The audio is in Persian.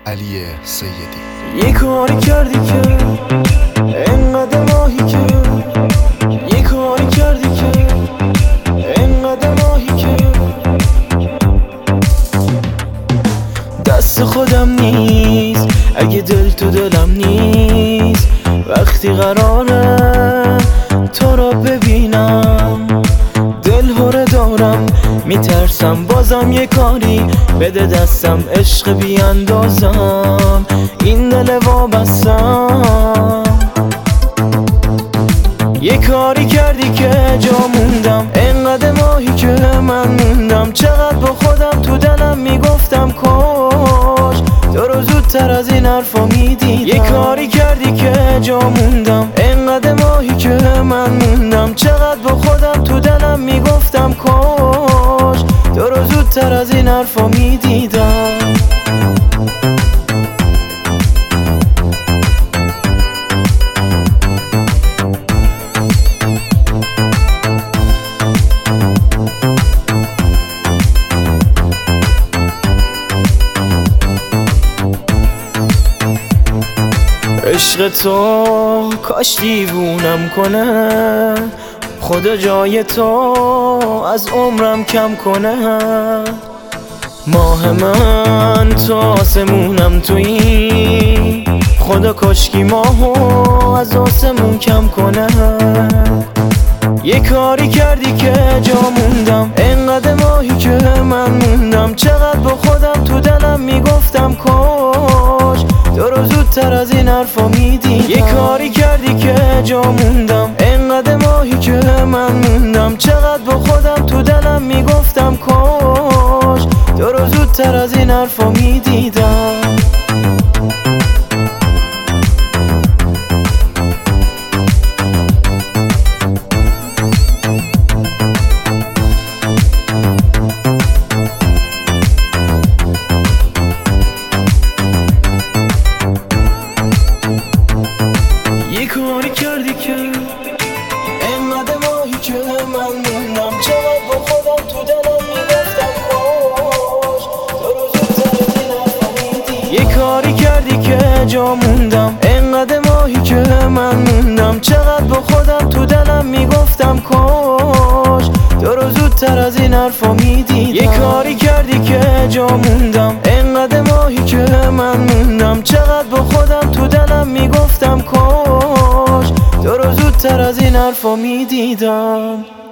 علی سیدی. یه کاری کردی که انقدر ماهی که یه کاری کردی که انقدر ماهی که دست خودم نیست اگه دل تو دلم نیست. وقتی قراره تو را ببینم دل هره دارم میترسم بازم یه کاری بده دستم. عشق بیاندازم این دل وابستم. یه کاری کردی که جا موندم انقدر ماهی که من موندم. چقدر با خودم تو دلم میگفتم کاش تو رو زودتر از این حرفا میدیدم. یه کاری کردی که جا موندم انقدر ماهی که من موندم. چقدر با خودم تو دلم میگفتم کاش تو رو زودتر از این حرفا میدیدم. عشق تو کاش دیوونم کنه، خدا جای تو از عمرم کم کنه. ماه من تو آسمونم تویی، خدا کاشکی ماهو از آسمون کم کنه. یه کاری کردی که جا موندم انقدر ماهی که من موندم. چقدر با خودم تو دلم میگفتم کاش تو رو زودتر از این حرفا میدیدم. یه کاری کردی که جا موندم انقدر ماهی که من موندم. چقدر با خودم تو دلم میگفتم کاش تو رو زودتر از این حرفا میدیدم. یه کاری کردی که انقدر ماهی که من موندم. چقدر با خودم تو دلم میگفتم کاش تو رو زودتر از این حرفا میدیدم. یه کاری کردی که جا موندم انقدر ماهی که من موندم. چقدر با خودم تو دلم میگفتم کاش تو رو زودتر از این حرفا میدیدم. یه کاری کردی که جا موندم انقدر ماهی که من موندم. چقدر با خودم تو دلم میگفتم کاش تو رو زودتر از این حرفا میدیدم.